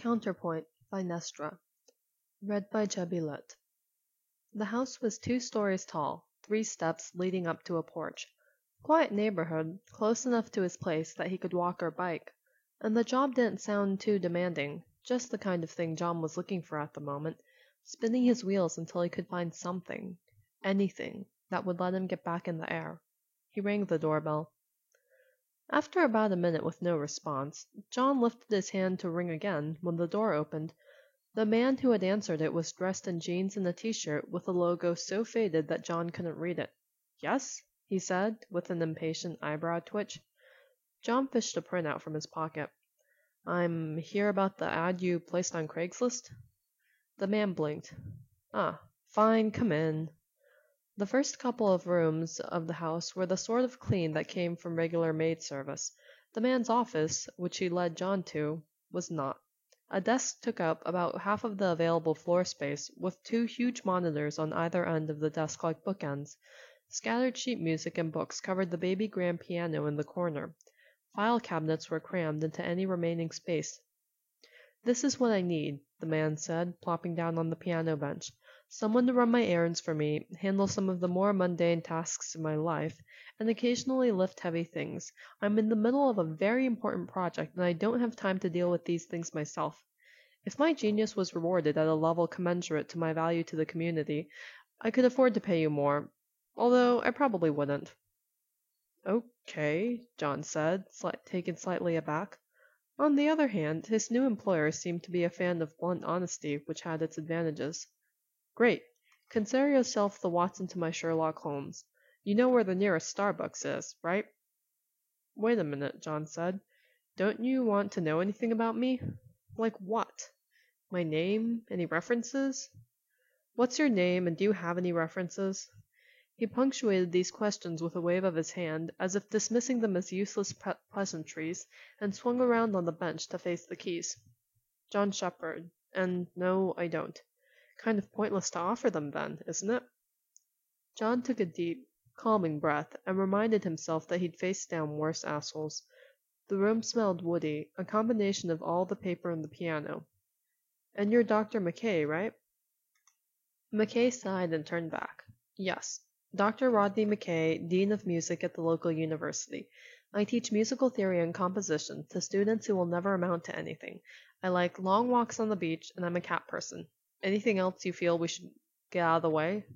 Counterpoint by Nestra. Read by Chubby Lit. The house was 2 stories tall, 3 steps leading up to a porch. Quiet neighborhood, close enough to his place that he could walk or bike. And the job didn't sound too demanding, just the kind of thing John was looking for at the moment, spinning his wheels until he could find something, anything, that would let him get back in the air. He rang the doorbell. After about a minute with no response, John lifted his hand to ring again when the door opened. The man who had answered it was dressed in jeans and a t-shirt with a logo so faded that John couldn't read it. "Yes?" he said, with an impatient eyebrow twitch. John fished a printout from his pocket. "I'm here about the ad you placed on Craigslist." The man blinked. "Ah, fine, come in." The first couple of rooms of the house were the sort of clean that came from regular maid service. The man's office, which he led John to, was not. A desk took up about half of the available floor space, with 2 huge monitors on either end of the desk like bookends. Scattered sheet music and books covered the baby grand piano in the corner. File cabinets were crammed into any remaining space. "This is what I need," the man said, plopping down on the piano bench. "Someone to run my errands for me, handle some of the more mundane tasks of my life, and occasionally lift heavy things. I'm in the middle of a very important project, and I don't have time to deal with these things myself. If my genius was rewarded at a level commensurate to my value to the community, I could afford to pay you more, although I probably wouldn't." "Okay," John said, taken slightly aback. On the other hand, his new employer seemed to be a fan of blunt honesty, which had its advantages. "Great. Consider yourself the Watson to my Sherlock Holmes. You know where the nearest Starbucks is, right?" "Wait a minute," John said. "Don't you want to know anything about me?" "Like what? My name? Any references?" "What's your name, and do you have any references?" He punctuated these questions with a wave of his hand, as if dismissing them as useless pleasantries, and swung around on the bench to face the keys. "John Shepherd. And no, I don't." "Kind of pointless to offer them then, isn't it?" John took a deep, calming breath and reminded himself that he'd faced down worse assholes. The room smelled woody, a combination of all the paper and the piano. "And you're Dr. McKay, right?" McKay sighed and turned back. "Yes. Dr. Rodney McKay, Dean of Music at the local university. I teach musical theory and composition to students who will never amount to anything. I like long walks on the beach, and I'm a cat person. Anything else you feel we should get out of the way?"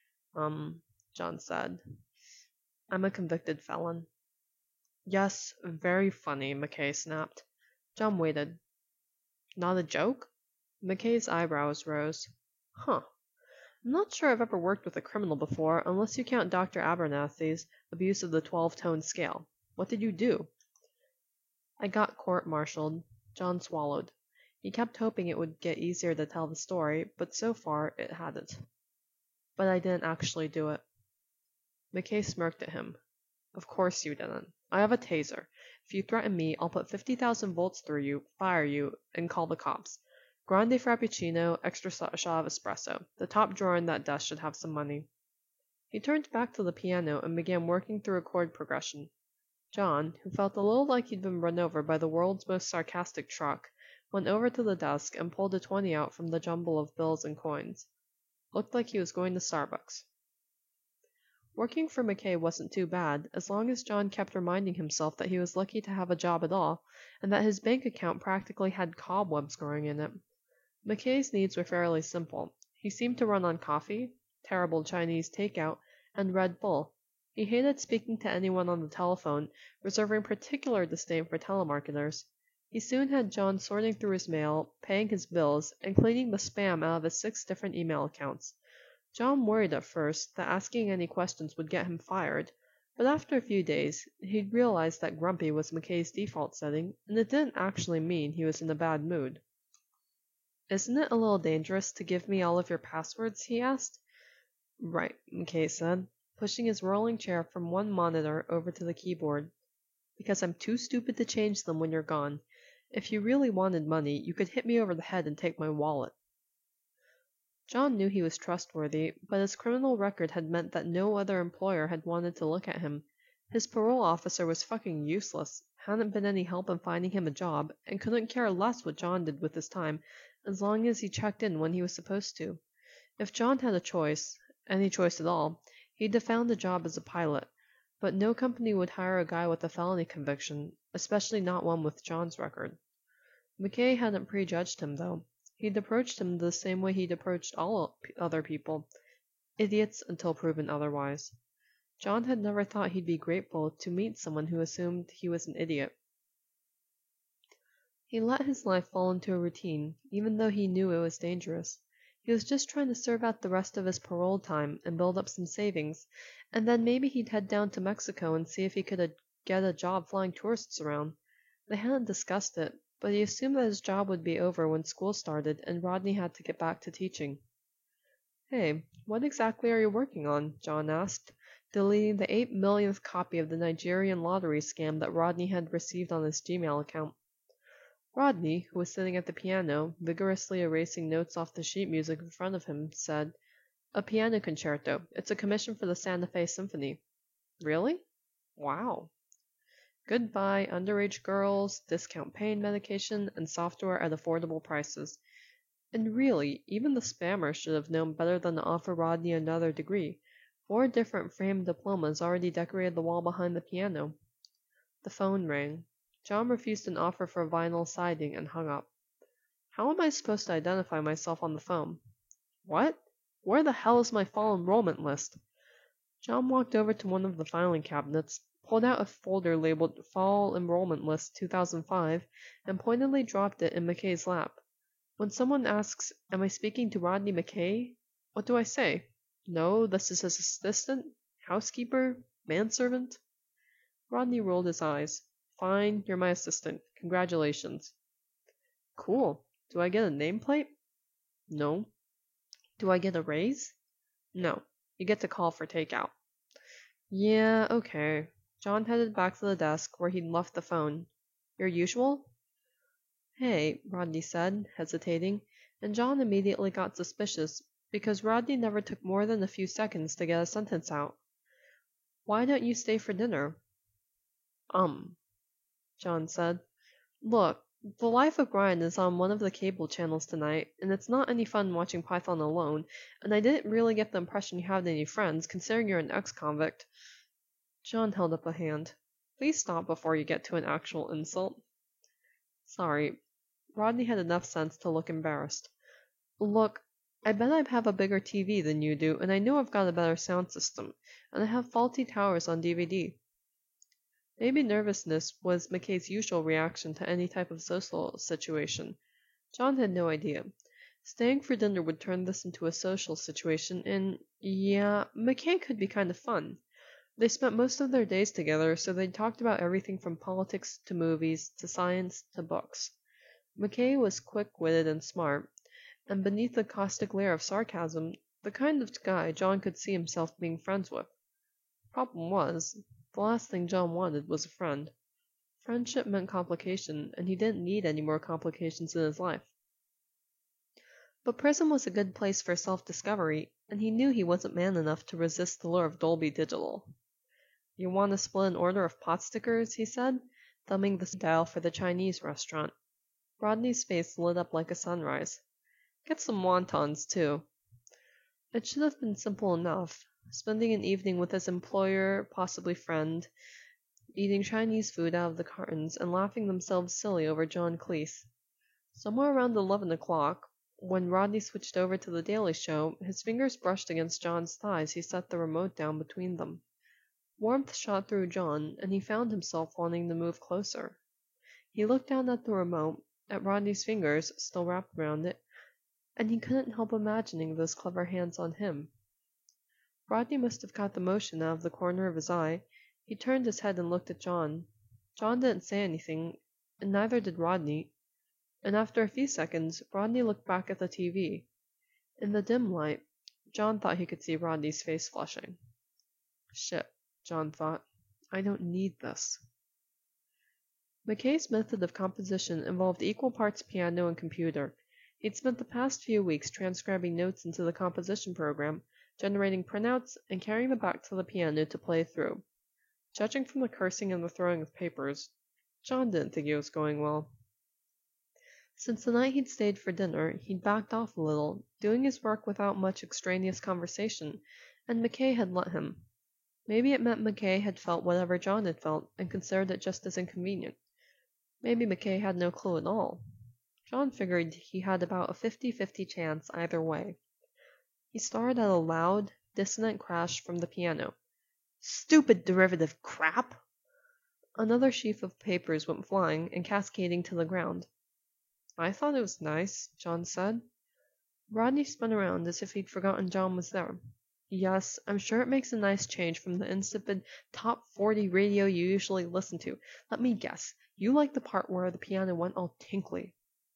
John said. "I'm a convicted felon." "Yes, very funny," McKay snapped. John waited. "Not a joke?" McKay's eyebrows rose. "Huh. I'm not sure I've ever worked with a criminal before, unless you count Dr. Abernathy's abuse of the 12-tone scale. What did you do?" "I got court-martialed." John swallowed. He kept hoping it would get easier to tell the story, but so far it hadn't. "But I didn't actually do it." McKay smirked at him. "Of course you didn't. I have a taser. If you threaten me, I'll put 50,000 volts through you, fire you, and call the cops. Grande Frappuccino, extra shot of espresso. The top drawer in that desk should have some money." He turned back to the piano and began working through a chord progression. John, who felt a little like he'd been run over by the world's most sarcastic truck, went over to the desk and pulled a 20 out from the jumble of bills and coins. Looked like he was going to Starbucks. Working for McKay wasn't too bad, as long as John kept reminding himself that he was lucky to have a job at all, and that his bank account practically had cobwebs growing in it. McKay's needs were fairly simple. He seemed to run on coffee, terrible Chinese takeout, and Red Bull. He hated speaking to anyone on the telephone, reserving particular disdain for telemarketers. He soon had John sorting through his mail, paying his bills, and cleaning the spam out of his 6 different email accounts. John worried at first that asking any questions would get him fired, but after a few days he'd realized that grumpy was McKay's default setting, and it didn't actually mean he was in a bad mood. "Isn't it a little dangerous to give me all of your passwords?" he asked. "Right," McKay said, pushing his rolling chair from one monitor over to the keyboard. "Because I'm too stupid to change them when you're gone. If you really wanted money, you could hit me over the head and take my wallet." John knew he was trustworthy, but his criminal record had meant that no other employer had wanted to look at him. His parole officer was fucking useless. hadn't been any help in finding him a job, and couldn't care less what John did with his time as long as he checked in when he was supposed to. If John had a choice, any choice at all, he'd have found a job as a pilot, but no company would hire a guy with a felony conviction, especially not one with John's record. McKay hadn't prejudged him, though. He'd approached him the same way he'd approached all other people, idiots until proven otherwise. John had never thought he'd be grateful to meet someone who assumed he was an idiot. He let his life fall into a routine, even though he knew it was dangerous. He was just trying to serve out the rest of his parole time and build up some savings, and then maybe he'd head down to Mexico and see if he could get a job flying tourists around. They hadn't discussed it, but he assumed that his job would be over when school started and Rodney had to get back to teaching. "Hey, what exactly are you working on?" John asked, deleting the 8 millionth copy of the Nigerian lottery scam that Rodney had received on his Gmail account. Rodney, who was sitting at the piano, vigorously erasing notes off the sheet music in front of him, said, "A piano concerto. It's a commission for the Santa Fe Symphony." "Really? Wow." Goodbye, underage girls, discount pain medication, and software at affordable prices. And really, even the spammer should have known better than to offer Rodney another degree. 4 different framed diplomas already decorated the wall behind the piano. The phone rang. John refused an offer for vinyl siding and hung up. "How am I supposed to identify myself on the phone?" "What? Where the hell is my fall enrollment list?" John walked over to one of the filing cabinets, pulled out a folder labeled Fall Enrollment List 2005, and pointedly dropped it in McKay's lap. When someone asks, "Am I speaking to Rodney McKay?" what do I say? "No, this is his assistant, housekeeper, manservant?" Rodney rolled his eyes. "Fine, you're my assistant. Congratulations." "Cool. Do I get a nameplate?" "No." "Do I get a raise?" "No. You get to call for takeout." "Yeah, okay." John headed back to the desk where he'd left the phone. "Your usual?" "Hey," Rodney said, hesitating, and John immediately got suspicious because Rodney never took more than a few seconds to get a sentence out. "Why don't you stay for dinner?" John said. "Look, The Life of Brian is on one of the cable channels tonight, and it's not any fun watching Python alone, and I didn't really get the impression you had any friends, considering you're an ex-convict." John held up a hand. "Please stop before you get to an actual insult." "Sorry." Rodney had enough sense to look embarrassed. "Look, I bet I have a bigger TV than you do, and I know I've got a better sound system, and I have faulty towers on DVD." Maybe nervousness was McKay's usual reaction to any type of social situation. John had no idea. Staying for dinner would turn this into a social situation, and yeah, McKay could be kind of fun. They spent most of their days together, so they talked about everything from politics to movies to science to books. McKay was quick-witted and smart, and beneath the caustic glare of sarcasm, the kind of guy John could see himself being friends with. Problem was, the last thing John wanted was a friend. Friendship meant complication, and he didn't need any more complications in his life. But prison was a good place for self-discovery, and he knew he wasn't man enough to resist the lure of Dolby Digital. "You want to split an order of pot stickers?" he said, thumbing the dial for the Chinese restaurant. Rodney's face lit up like a sunrise. "Get some wontons, too." It should have been simple enough. Spending an evening with his employer, possibly friend, eating Chinese food out of the cartons and laughing themselves silly over John Cleese. Somewhere around 11 o'clock, when Rodney switched over to The Daily Show, his fingers brushed against John's thighs. He set the remote down between them. Warmth shot through John, and he found himself wanting to move closer. He looked down at the remote, at Rodney's fingers still wrapped around it, and he couldn't help imagining those clever hands on him. Rodney must have caught the motion out of the corner of his eye. He turned his head and looked at John. John didn't say anything, and neither did Rodney. And after a few seconds, Rodney looked back at the TV. In the dim light, John thought he could see Rodney's face flushing. Shit, John thought. I don't need this. McKay's method of composition involved equal parts piano and computer. He'd spent the past few weeks transcribing notes into the composition program, generating printouts, and carrying them back to the piano to play through. Judging from the cursing and the throwing of papers, John didn't think it was going well. Since the night he'd stayed for dinner, he'd backed off a little, doing his work without much extraneous conversation, and McKay had let him. Maybe it meant McKay had felt whatever John had felt and considered it just as inconvenient. Maybe McKay had no clue at all. John figured he had about a 50-50 chance either way. He started at a loud, dissonant crash from the piano. Stupid derivative crap! Another sheaf of papers went flying and cascading to the ground. I thought it was nice, John said. Rodney spun around as if he'd forgotten John was there. Yes, I'm sure it makes a nice change from the insipid top 40 radio you usually listen to. Let me guess, you like the part where the piano went all tinkly.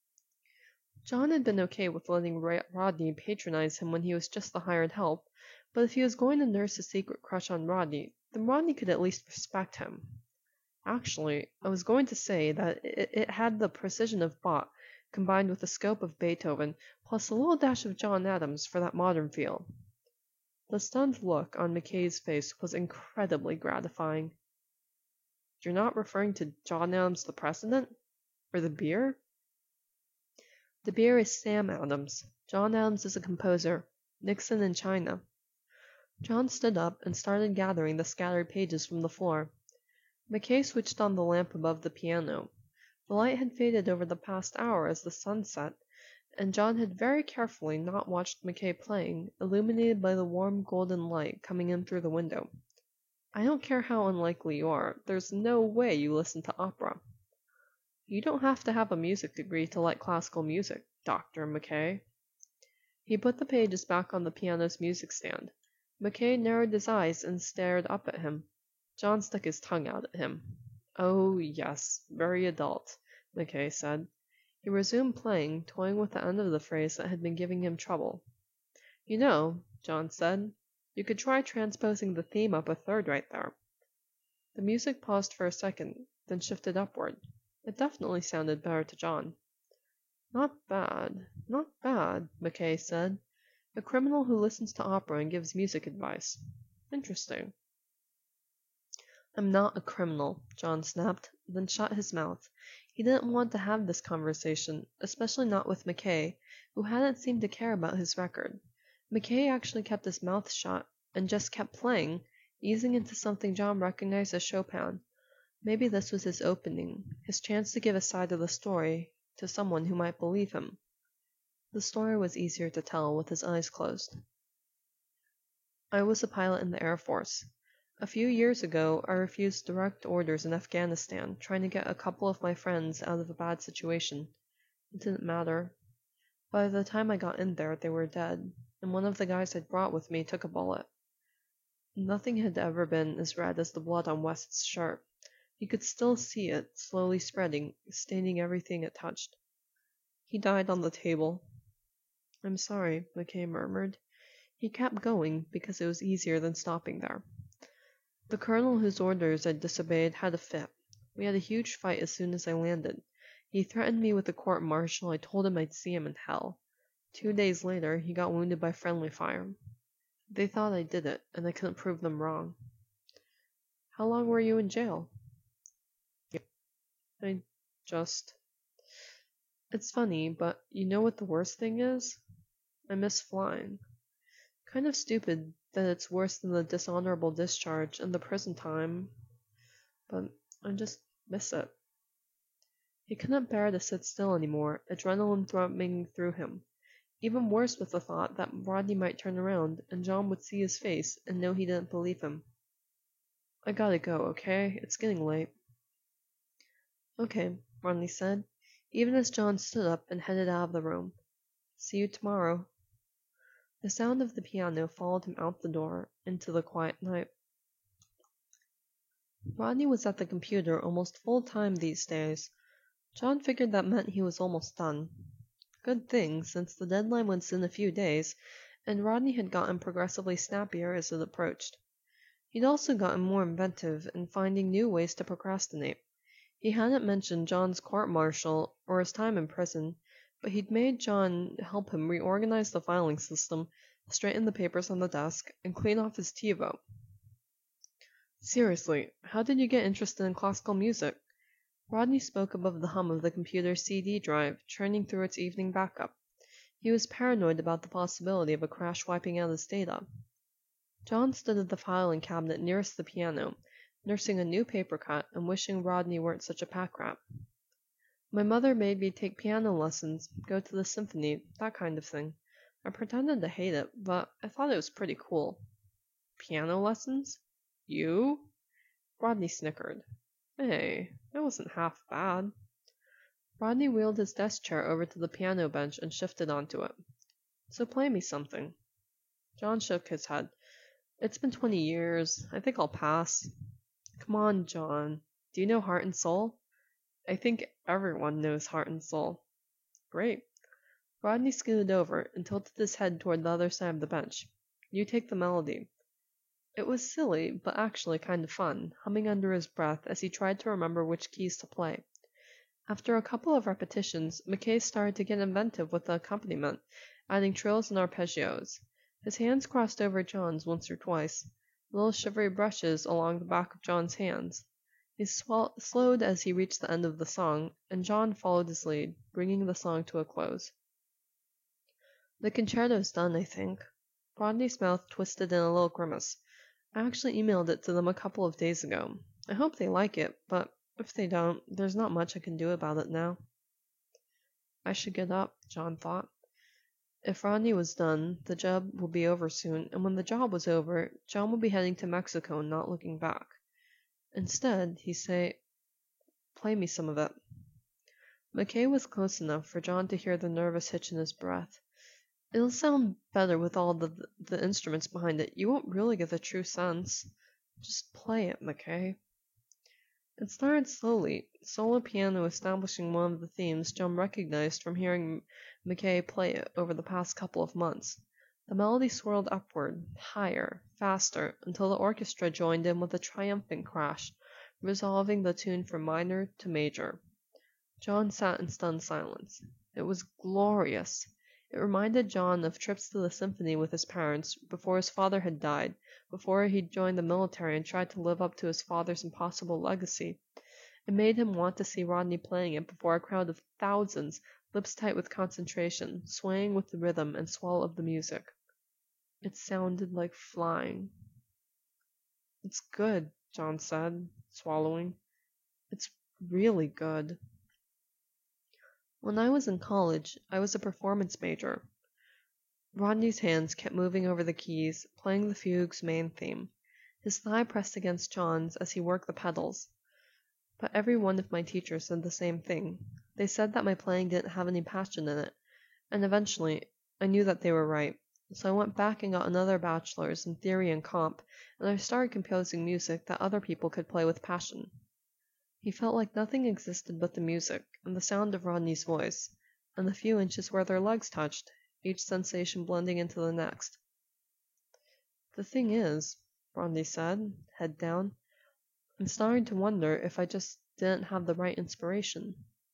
John had been okay with letting Rodney patronize him when he was just the hired help, but if he was going to nurse a secret crush on Rodney, then Rodney could at least respect him. Actually, I was going to say that it had the precision of Bach, combined with the scope of Beethoven, plus a little dash of John Adams for that modern feel. The stunned look on McKay's face was incredibly gratifying. You're not referring to John Adams the President? Or the beer? The beer is Sam Adams. John Adams is a composer. Nixon in China. John stood up and started gathering the scattered pages from the floor. McKay switched on the lamp above the piano. The light had faded over the past hour as the sun set, and John had very carefully not watched McKay playing, illuminated by the warm golden light coming in through the window. I don't care how unlikely you are, there's no way you listen to opera. You don't have to have a music degree to like classical music, Dr. McKay. He put the pages back on the piano's music stand. McKay narrowed his eyes and stared up at him. John stuck his tongue out at him. Oh, yes, very adult, McKay said. He resumed playing, toying with the end of the phrase that had been giving him trouble. You know, John said, you could try transposing the theme up a third right there. The music paused for a second, then shifted upward. It definitely sounded better to John. Not bad, McKay said. A criminal who listens to opera and gives music advice. Interesting. I'm not a criminal, John snapped, then shut his mouth. He didn't want to have this conversation, especially not with McKay, who hadn't seemed to care about his record. McKay actually kept his mouth shut and just kept playing, easing into something John recognized as Chopin. Maybe this was his opening, his chance to give a side of the story to someone who might believe him. The story was easier to tell with his eyes closed. I was a pilot in the Air Force. A few years ago, I refused direct orders in Afghanistan, trying to get a couple of my friends out of a bad situation. It didn't matter. By the time I got in there, they were dead, and one of the guys I'd brought with me took a bullet. Nothing had ever been as red as the blood on West's shirt. He could still see it, slowly spreading, staining everything it touched. He died on the table. I'm sorry, McKay murmured. He kept going because it was easier than stopping there. The colonel whose orders I'd disobeyed had a fit. We had a huge fight as soon as I landed. He threatened me with a court-martial. I told him I'd see him in hell. 2 days later, he got wounded by friendly fire. They thought I did it, and I couldn't prove them wrong. How long were you in jail? It's funny, but you know what the worst thing is? I miss flying. Kind of stupid that it's worse than the dishonorable discharge and the prison time, but I just miss it. He couldn't bear to sit still anymore, adrenaline throbbing through him. Even worse was the thought that Rodney might turn around and John would see his face and know he didn't believe him. I gotta go, okay? It's getting late. Okay, Rodney said, even as John stood up and headed out of the room. See you tomorrow. The sound of the piano followed him out the door into the quiet night. Rodney was at the computer almost full time these days. John figured that meant he was almost done. Good thing, since the deadline was in a few days, and Rodney had gotten progressively snappier as it approached. He'd also gotten more inventive in finding new ways to procrastinate. He hadn't mentioned John's court-martial or his time in prison, but he'd made John help him reorganize the filing system, straighten the papers on the desk, and clean off his TiVo. Seriously, how did you get interested in classical music? Rodney spoke above the hum of the computer's CD drive, churning through its evening backup. He was paranoid about the possibility of a crash wiping out his data. John stood at the filing cabinet nearest the piano, nursing a new paper cut and wishing Rodney weren't such a pack rat. My mother made me take piano lessons, go to the symphony, that kind of thing. I pretended to hate it, but I thought it was pretty cool. Piano lessons? You? Rodney snickered. Hey, it wasn't half bad. Rodney wheeled his desk chair over to the piano bench and shifted onto it. So play me something. John shook his head. It's been 20 years. I think I'll pass. Come on, John. Do you know Heart and Soul? I think everyone knows Heart and Soul. Great. Rodney scooted over and tilted his head toward the other side of the bench. You take the melody. It was silly, but actually kind of fun, humming under his breath as he tried to remember which keys to play. After a couple of repetitions, McKay started to get inventive with the accompaniment, adding trills and arpeggios. His hands crossed over John's once or twice, little shivery brushes along the back of John's hands. He slowed as he reached the end of the song, and John followed his lead, bringing the song to a close. The concerto's done, I think. Rodney's mouth twisted in a little grimace. I actually emailed it to them a couple of days ago. I hope they like it, but if they don't, there's not much I can do about it now. I should get up, John thought. If Rodney was done, the job would be over soon, and when the job was over, John would be heading to Mexico and not looking back. Instead, he'd say, play me some of it. McKay was close enough for John to hear the nervous hitch in his breath. It'll sound better with all the instruments behind it. You won't really get the true sense. Just play it, McKay. It started slowly, solo piano establishing one of the themes John recognized from hearing McKay play it over the past couple of months. The melody swirled upward, higher, faster, until the orchestra joined in with a triumphant crash, resolving the tune from minor to major. John sat in stunned silence. It was glorious. It reminded John of trips to the symphony with his parents before his father had died, before he'd joined the military and tried to live up to his father's impossible legacy. It made him want to see Rodney playing it before a crowd of thousands, lips tight with concentration, swaying with the rhythm and swell of the music. It sounded like flying. It's good, John said, swallowing. It's really good. When I was in college, I was a performance major. Rodney's hands kept moving over the keys, playing the fugue's main theme. His thigh pressed against John's as he worked the pedals. But every one of my teachers said the same thing. They said that my playing didn't have any passion in it, and eventually I knew that they were right. So I went back and got another bachelor's in theory and comp, and I started composing music that other people could play with passion. He felt like nothing existed but the music, and the sound of Rodney's voice, and the few inches where their legs touched, each sensation blending into the next. The thing is, Rodney said, head down, I'm starting to wonder if I just didn't have the right inspiration.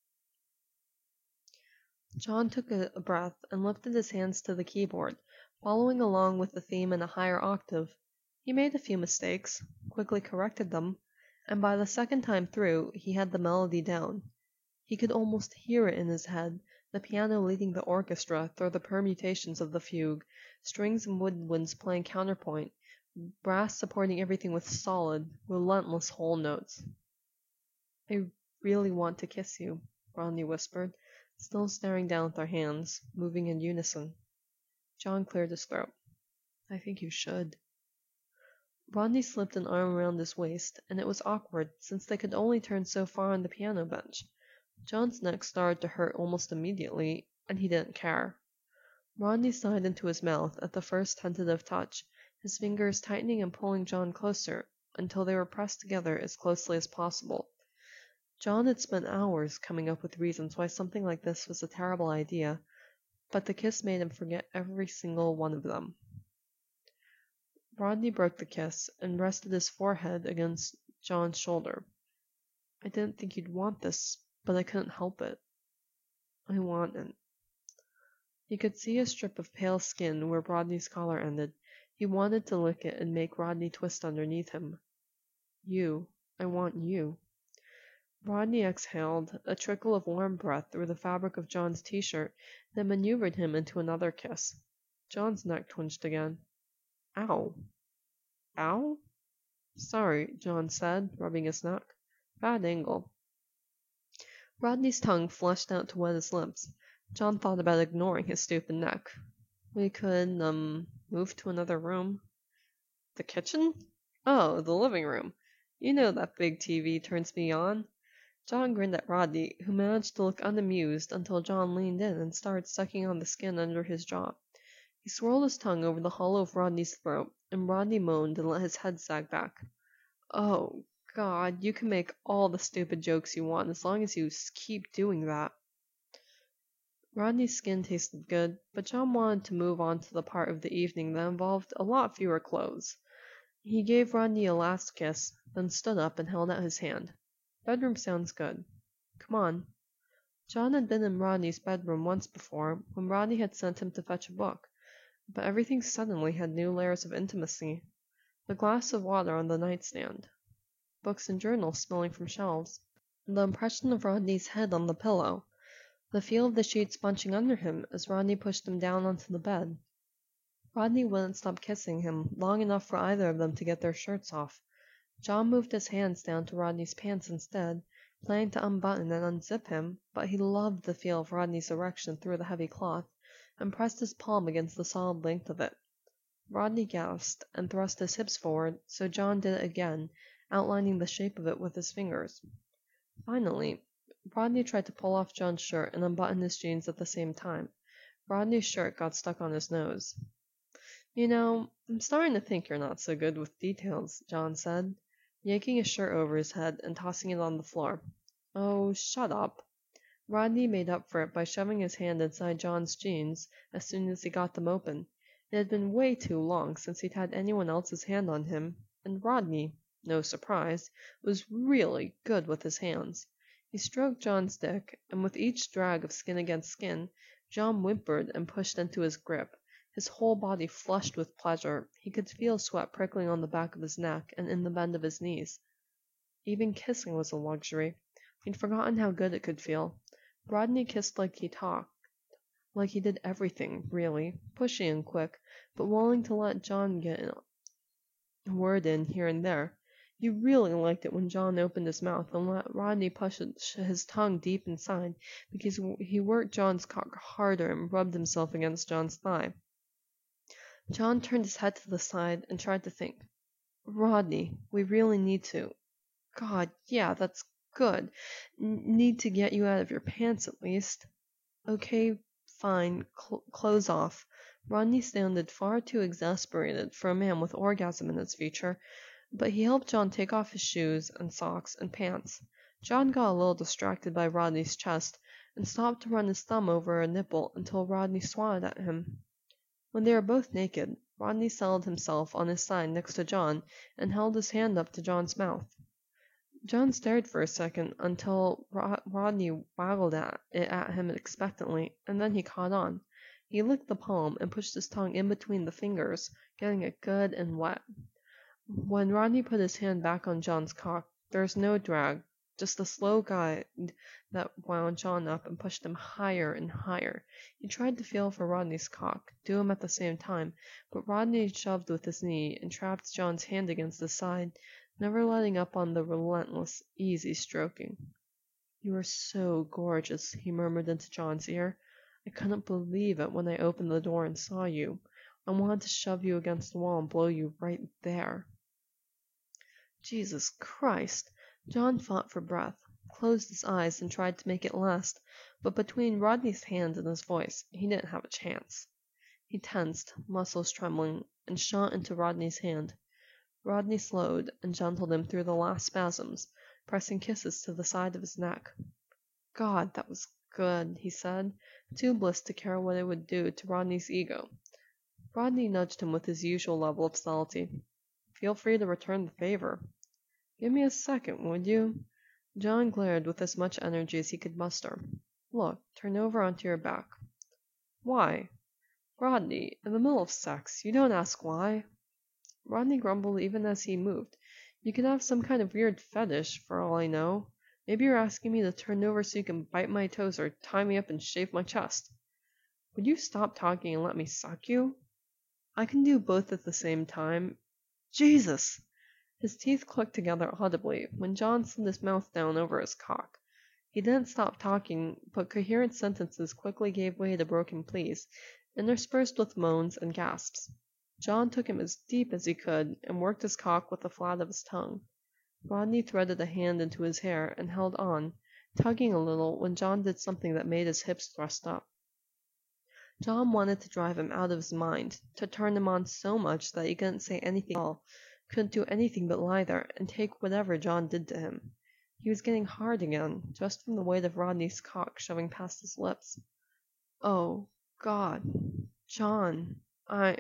John took a breath and lifted his hands to the keyboard, following along with the theme in a higher octave. He made a few mistakes, quickly corrected them, and by the second time through he had the melody down. He could almost hear it in his head, the piano leading the orchestra through the permutations of the fugue, strings and woodwinds playing counterpoint, brass supporting everything with solid, relentless whole notes. I really want to kiss you, Rodney whispered, still staring down with their hands, moving in unison. John cleared his throat. I think you should. Rodney slipped an arm around his waist, and it was awkward since they could only turn so far on the piano bench. John's neck started to hurt almost immediately, and he didn't care. Rodney sighed into his mouth at the first tentative touch, his fingers tightening and pulling John closer until they were pressed together as closely as possible. John had spent hours coming up with reasons why something like this was a terrible idea, but the kiss made him forget every single one of them. Rodney broke the kiss and rested his forehead against John's shoulder. I didn't think you'd want this, but I couldn't help it. I want it. He could see a strip of pale skin where Rodney's collar ended. He wanted to lick it and make Rodney twist underneath him. You. I want you. Rodney exhaled, a trickle of warm breath through the fabric of John's t-shirt, then maneuvered him into another kiss. John's neck twitched again. Ow. Ow? Sorry, John said, rubbing his neck. Bad angle. Rodney's tongue flushed out to wet his lips. John thought about ignoring his stupid neck. We could, move to another room. The kitchen? Oh, the living room. You know that big TV turns me on. John grinned at Rodney, who managed to look unamused until John leaned in and started sucking on the skin under his jaw. He swirled his tongue over the hollow of Rodney's throat, and Rodney moaned and let his head sag back. Oh, God, you can make all the stupid jokes you want as long as you keep doing that. Rodney's skin tasted good, but John wanted to move on to the part of the evening that involved a lot fewer clothes. He gave Rodney a last kiss, then stood up and held out his hand. Bedroom sounds good. Come on. John had been in Rodney's bedroom once before, when Rodney had sent him to fetch a book, but everything suddenly had new layers of intimacy. The glass of water on the nightstand, books and journals spilling from shelves, the impression of Rodney's head on the pillow, the feel of the sheets bunching under him as Rodney pushed him down onto the bed. Rodney wouldn't stop kissing him long enough for either of them to get their shirts off. John moved his hands down to Rodney's pants instead, planning to unbutton and unzip him, but he loved the feel of Rodney's erection through the heavy cloth, and pressed his palm against the solid length of it. Rodney gasped and thrust his hips forward, so John did it again, outlining the shape of it with his fingers. Finally, Rodney tried to pull off John's shirt and unbutton his jeans at the same time. Rodney's shirt got stuck on his nose. You know, I'm starting to think you're not so good with details, John said, yanking his shirt over his head and tossing it on the floor. Oh, shut up. Rodney made up for it by shoving his hand inside John's jeans as soon as he got them open. It had been way too long since he'd had anyone else's hand on him, and Rodney, no surprise, was really good with his hands. He stroked John's dick, and with each drag of skin against skin, John whimpered and pushed into his grip. His whole body flushed with pleasure. He could feel sweat prickling on the back of his neck and in the bend of his knees. Even kissing was a luxury. He'd forgotten how good it could feel. Rodney kissed like he talked, like he did everything, really, pushy and quick, but willing to let John get a word in here and there. He really liked it when John opened his mouth and let Rodney push his tongue deep inside, because he worked John's cock harder and rubbed himself against John's thigh. John turned his head to the side and tried to think. Rodney, we really need to. God, yeah, that's good. Need to get you out of your pants at least. Okay, fine, clothes off. Rodney sounded far too exasperated for a man with orgasm in his future, but he helped John take off his shoes and socks and pants. John got a little distracted by Rodney's chest and stopped to run his thumb over a nipple until Rodney swatted at him. When they were both naked, Rodney settled himself on his side next to John and held his hand up to John's mouth. John stared for a second until Rodney waggled it at him expectantly, and then he caught on. He licked the palm and pushed his tongue in between the fingers, getting it good and wet. When Rodney put his hand back on John's cock, there was no drag, just a slow guide that wound John up and pushed him higher and higher. He tried to feel for Rodney's cock, do him at the same time, but Rodney shoved with his knee and trapped John's hand against his side, never letting up on the relentless, easy stroking. You are so gorgeous, he murmured into John's ear. I couldn't believe it when I opened the door and saw you. I wanted to shove you against the wall and blow you right there. Jesus Christ! John fought for breath, closed his eyes and tried to make it last, but between Rodney's hand and his voice, he didn't have a chance. He tensed, muscles trembling, and shot into Rodney's hand. Rodney slowed and gentled him through the last spasms, pressing kisses to the side of his neck. God, that was good, he said, too blissed to care what it would do to Rodney's ego. Rodney nudged him with his usual level of subtlety. Feel free to return the favor. Give me a second, would you? John glared with as much energy as he could muster. Look, turn over onto your back. Why? Rodney, in the middle of sex, you don't ask why. Rodney grumbled even as he moved. You could have some kind of weird fetish, for all I know. Maybe you're asking me to turn over so you can bite my toes or tie me up and shave my chest. Would you stop talking and let me suck you? I can do both at the same time. Jesus! His teeth clicked together audibly when John slid his mouth down over his cock. He didn't stop talking, but coherent sentences quickly gave way to broken pleas, interspersed with moans and gasps. John took him as deep as he could and worked his cock with the flat of his tongue. Rodney threaded a hand into his hair and held on, tugging a little when John did something that made his hips thrust up. John wanted to drive him out of his mind, to turn him on so much that he couldn't say anything at all, couldn't do anything but lie there and take whatever John did to him. He was getting hard again, just from the weight of Rodney's cock shoving past his lips. Oh, God. John, I...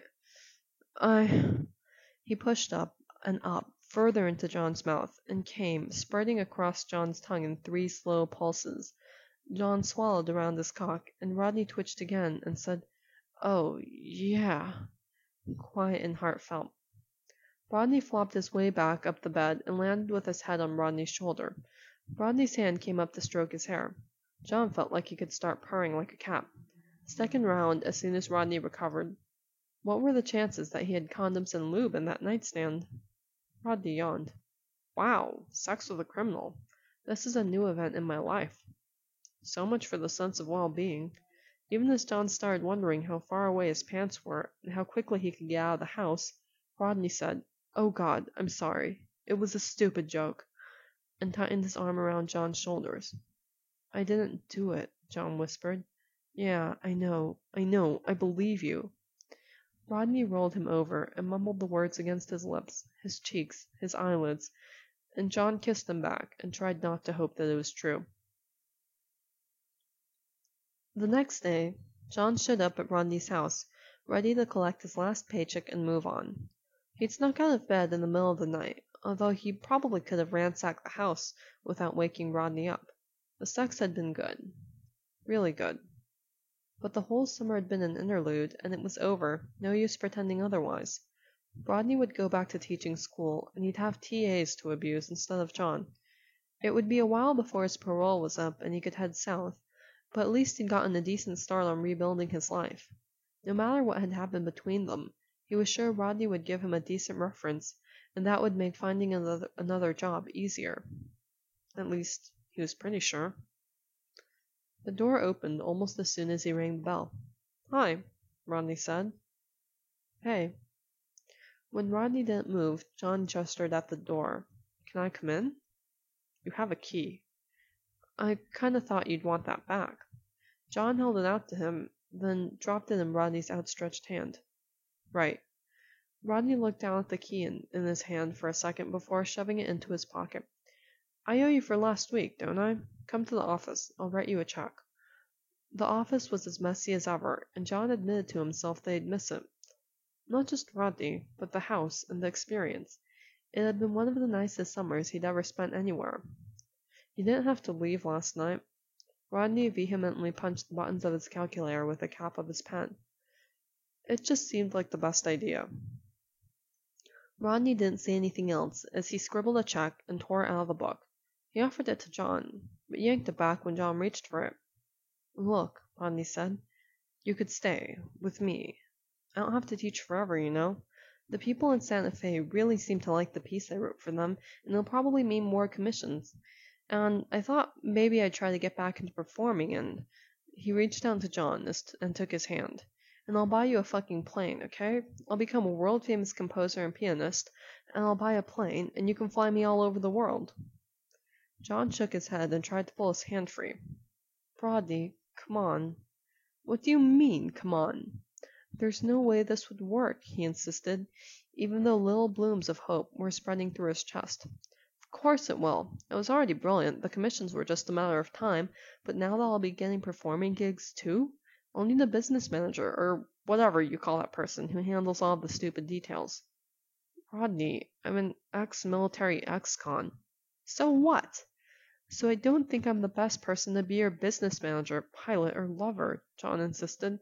He pushed up and up, further into John's mouth, and came, spurting across John's tongue in 3 slow pulses. John swallowed around his cock, and Rodney twitched again and said, "Oh, yeah," quiet and heartfelt. Rodney flopped his way back up the bed and landed with his head on Rodney's shoulder. Rodney's hand came up to stroke his hair. John felt like he could start purring like a cat. Second round as soon as Rodney recovered. What were the chances that he had condoms and lube in that nightstand? Rodney yawned. Wow, sex with a criminal. This is a new event in my life. So much for the sense of well-being. Even as John started wondering how far away his pants were and how quickly he could get out of the house, Rodney said, "Oh God, I'm sorry. It was a stupid joke," and tightened his arm around John's shoulders. "I didn't do it," John whispered. "Yeah, I know, I believe you." Rodney rolled him over and mumbled the words against his lips, his cheeks, his eyelids, and John kissed them back and tried not to hope that it was true. The next day, John showed up at Rodney's house, ready to collect his last paycheck and move on. He'd snuck out of bed in the middle of the night, although he probably could have ransacked the house without waking Rodney up. The sex had been good. Really good. But the whole summer had been an interlude, and it was over, no use pretending otherwise. Rodney would go back to teaching school, and he'd have TAs to abuse instead of John. It would be a while before his parole was up and he could head south, but at least he'd gotten a decent start on rebuilding his life. No matter what had happened between them, he was sure Rodney would give him a decent reference, and that would make finding another job easier. At least, he was pretty sure. The door opened almost as soon as he rang the bell. "Hi," Rodney said. "Hey." When Rodney didn't move, John gestured at the door. "Can I come in?" "You have a key." "I kinda thought you'd want that back." John held it out to him, then dropped it in Rodney's outstretched hand. "Right." Rodney looked down at the key in his hand for a second before shoving it into his pocket. "I owe you for last week, don't I? Come to the office. I'll write you a check." The office was as messy as ever, and John admitted to himself that he'd miss it. Not just Rodney, but the house and the experience. It had been one of the nicest summers he'd ever spent anywhere. "You didn't have to leave last night." Rodney vehemently punched the buttons of his calculator with the cap of his pen. "It just seemed like the best idea." Rodney didn't say anything else as he scribbled a check and tore it out of the book. He offered it to John, but yanked it back when John reached for it. "Look," Rodney said, "you could stay, with me. I don't have to teach forever, you know. The people in Santa Fe really seem to like the piece I wrote for them, and it'll probably mean more commissions. And I thought maybe I'd try to get back into performing and..." He reached down to John and took his hand. "And I'll buy you a fucking plane, okay? I'll become a world-famous composer and pianist, and I'll buy a plane, and you can fly me all over the world." John shook his head and tried to pull his hand free. "Rodney, come on." "What do you mean, come on?" "There's no way this would work," he insisted, even though little blooms of hope were spreading through his chest. "Of course it will. It was already brilliant, the commissions were just a matter of time, but now that I'll be getting performing gigs, too, I'll need a business manager, or whatever you call that person who handles all the stupid details." "Rodney, I'm an ex-military ex-con." "So what?" "So I don't think I'm the best person to be your business manager, pilot, or lover," John insisted.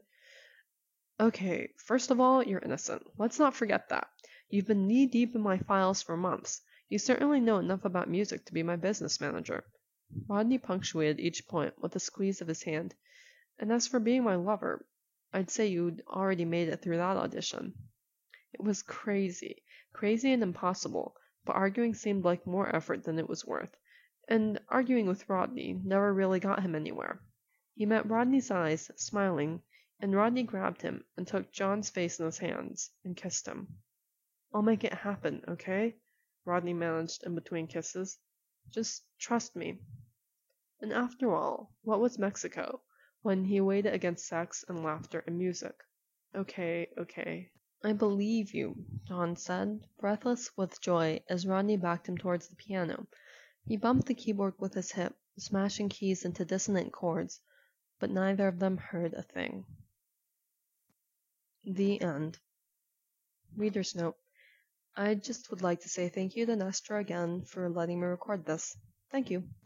"Okay, first of all, you're innocent. Let's not forget that. You've been knee-deep in my files for months. You certainly know enough about music to be my business manager. Rodney punctuated each point with a squeeze of his hand. And as for being my lover, I'd say you'd already made it through that audition. It was crazy, crazy and impossible, but arguing seemed like more effort than it was worth. And arguing with Rodney never really got him anywhere. He met Rodney's eyes, smiling, and Rodney grabbed him and took John's face in his hands and kissed him. I'll make it happen, okay? Rodney managed in between kisses. Just trust me. And after all, what was Mexico when he weighed it against sex and laughter and music? Okay, okay. I believe you, John said, breathless with joy as Rodney backed him towards the piano. He bumped the keyboard with his hip, smashing keys into dissonant chords, but neither of them heard a thing. The end. Reader's note. I just would like to say thank you to Nestor again for letting me record this. Thank you.